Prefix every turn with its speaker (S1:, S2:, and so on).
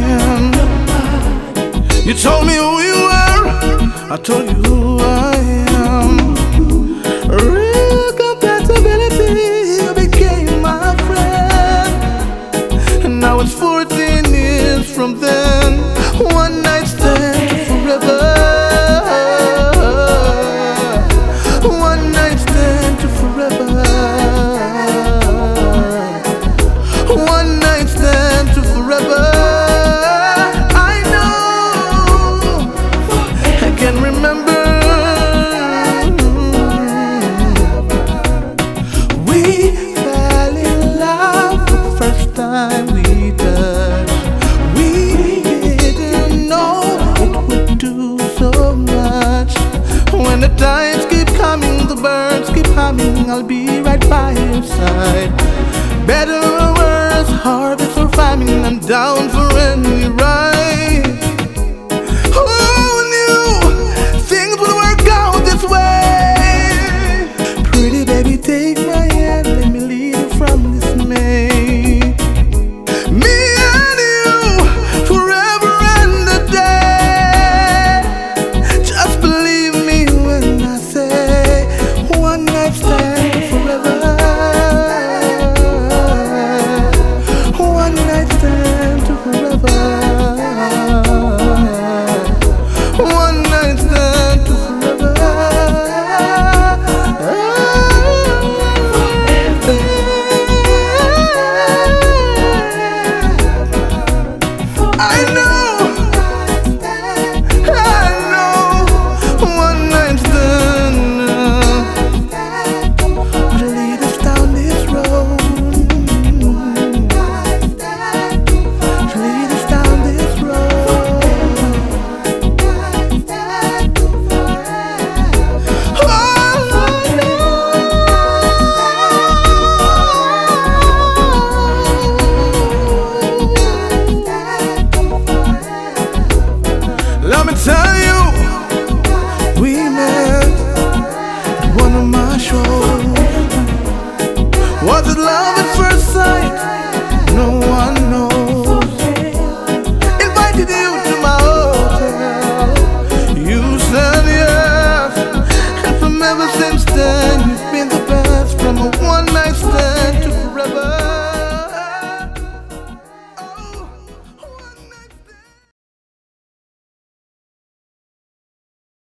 S1: am. You told me who you were, I told you who I am. Real compatibility, you became my friend. And now it's 14 years from then. One night stand to forever. One night stand to forever. One night stand to forever. I know, I can remember. We fell in love the first time we touched. We didn't know it would do so much. When the tides keep coming, the birds keep humming, I'll be right by your side. Better or worse, harvest or famine, I'm down for any